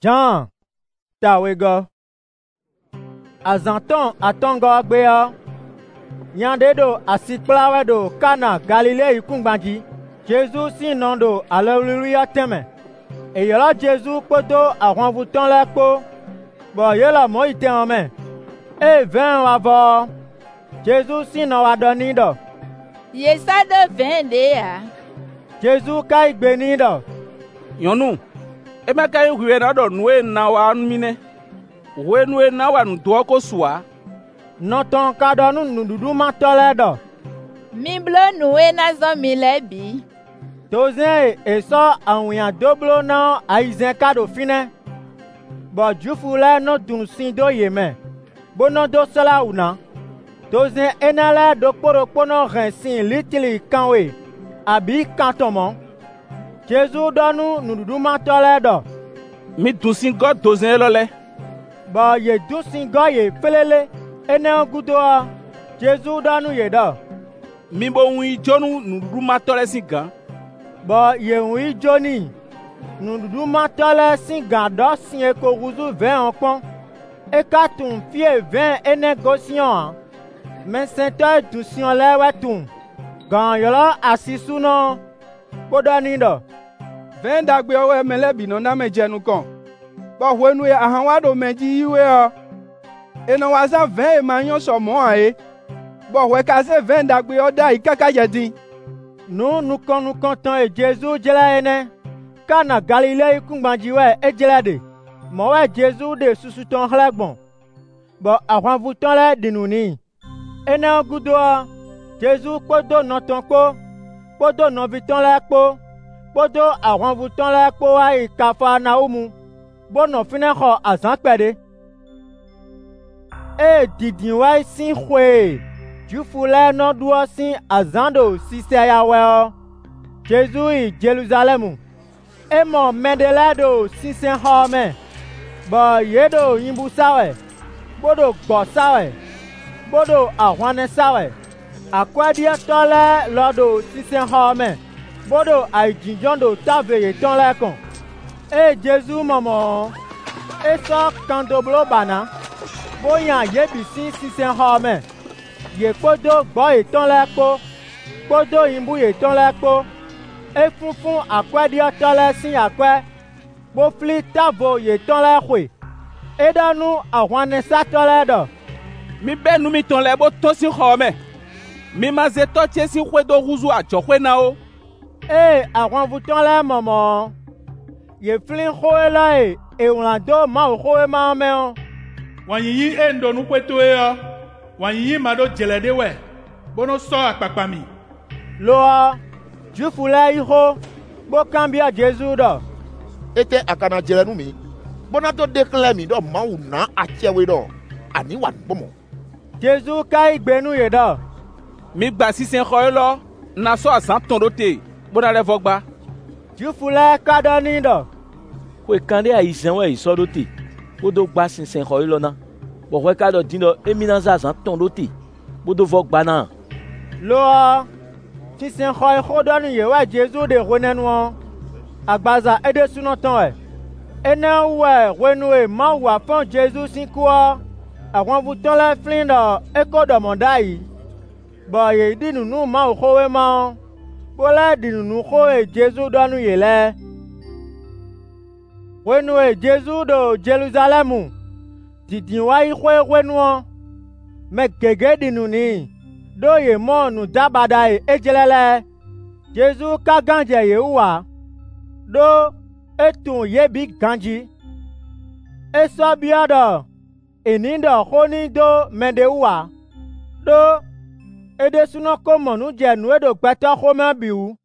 Jean tawego azanton atongo gbea nyande do asikplawe do Kana Galilée ikungbanji Jésus si nondo alléluia teme e yola Jésus kpoto arwanvuton le kpo bo yola mo ite ome e 20 wavo Jésus si no wadoni do yesa de 20 dea Jésus kai gbeni do Yonu emeka ihuwe na do nuwe na wa mine we nuwe na wa nto ko suwa noton ka do nududu ma tole do mi blo nuwe na zo mi lebi tozen e so awuyan doblo na aizen ka do fine bo jufu le no dun sin do yeme bono do sala una tozen enale do porokpo no ren sin litili kanwe abi kantomo Jésus donu nududu ma tole do mi dusin god dozen lole bo ye dusin go ye felele ene gudo Jésus donu ye do mi bo wi jonu nududu ma tole sin gan bo ye wi joni nududu ma tole sin gan do sin e ko ruzu 20 onpon e ka tun fie 20 ene gosion men sento dusion le wetun gan yola asisu no podani do 20 dagbe owe melebi no na mejenu kan bo hwenu ya ahan wa do meji iwe o eno wa sa 20 manyo so mo ae bo hwe ka se 20 dagbe o da ikaka jedin nu kon ton e Jésus jela ene Kana Galilée ikungbanji we e jela de mo we Jésus de susu ton hlegbon bo àwọn vuton le dinuni ene gudo Jésus podo noton po podo no viton le po podo àwọn vuton le po wa Kafarnaumu bono fine kho azan pede e didin wa sin khwe jufu le no duo sin azando sise ya we Jésus i Jerusalemu e mo mendelado sisen home bo yedo yimbu sawe bodo gbo sawe bodo ahwane sawe akwadia tole lodo sisen home bodo aijijondo taveye ton le kon e Jésus momo e so kandoblo bana boyan yebi sisen home ye kpodo gbo eton le po kpodo yimbu eton le po e funfun akwadia tole sin akwe bo fli tavo ye ton le khwe e danu ahwane sa tole do mi benu mi ton le bo to si khome mi ma ze to tie si khwe do ruzu ajo khwe na o e àwọn vuton le momo ye flin khoe la e unado ma khoe ma me o wanyiyi endo nu kweto e o wanyiyi ma do jelede we bono so apapa mi lo jufu la iho bo kambia Jésus do ete akana jelenu mi bona to declare mi do ma una achewe do ani wan bomo Jésus kai gbenu ye do mi gba sisen kho lo na so asan ton dote bona le vogba jufu la kadoni do we kande aizen we isodote bodo gba sinsen kho lo na bo we kado dindo eminanza asan ton dote bodo vogba na lo sisen kho khodoni ye wa Jésus de ronenu agbaza ede suno ton ene we wenu e ma wa fon Jésus sin ko àwọn vuton le flin do e ko do mondai bo ye dinu nu ma khowe ma bola dinu kho e Jésus donu yele wenu e Jésus do Jerusalemu didin wa ikhwe wenu me gege dinu ni do ye mo nu dabada e jelele Jésus ka ganje ye wa do etun ye bi ganji e so biado enindo khoni do mende wa do ede suno ko monu je nu edo gbeto kho ma biu